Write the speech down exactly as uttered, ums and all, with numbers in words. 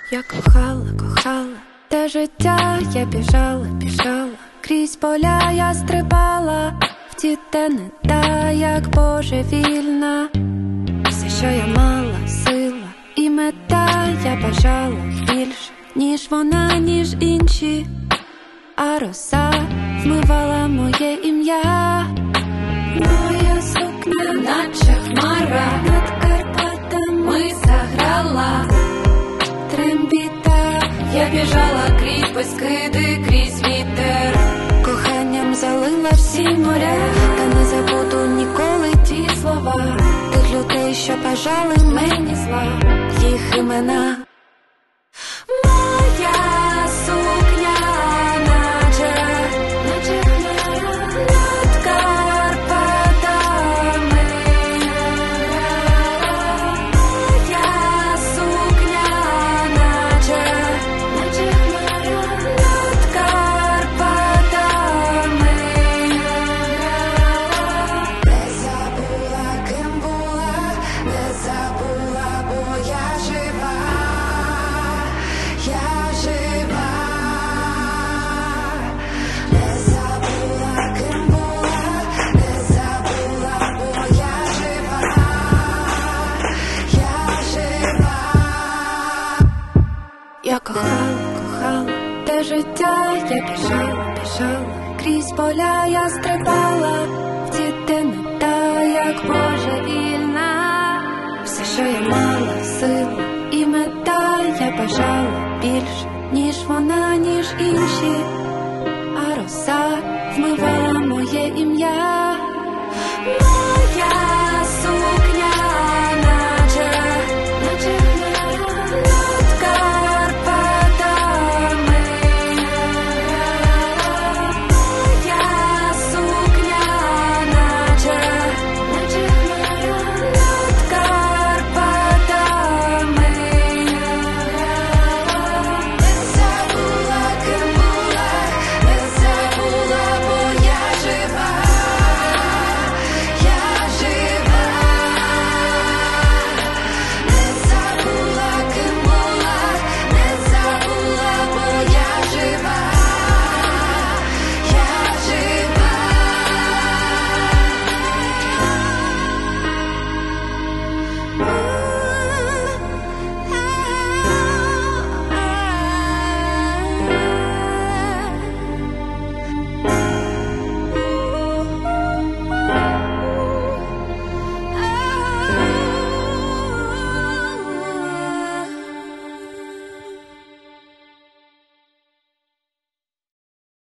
Я кохала, кохала, те життя я біжала, біжала, крізь поля я стрибала, в ті тени та як божевільна. Все, що я мала, сила і мета, я бажала більше, ніж вона, ніж інші. А роса вмивала моє ім'я. Моя сукня, наче хмара, над Карпатами заграла. Трембіта, я біжала крізь безкиди, крізь вітер. Коханням залила всі моря, та не забуду ніколи ті слова тих людей, що бажали мені зла, їх імена. Моя сукня, наче, наче хмара, над Карпатами. Моя сукня, наче, наче хмара, над Карпатами. Не забула, ким була, не забула, бо я жива. Я жива, не забула, ким була, не забула, бо я жива, я жива. Я кохала, кохала, те життя я біжала, біжала, крізь поля я стрибала, в ті тени та як божевільна. Все, що я мала, сила і мета, я бажала більше, ніж вона, ніж інші. А роса вмивала моє ім'я. Моя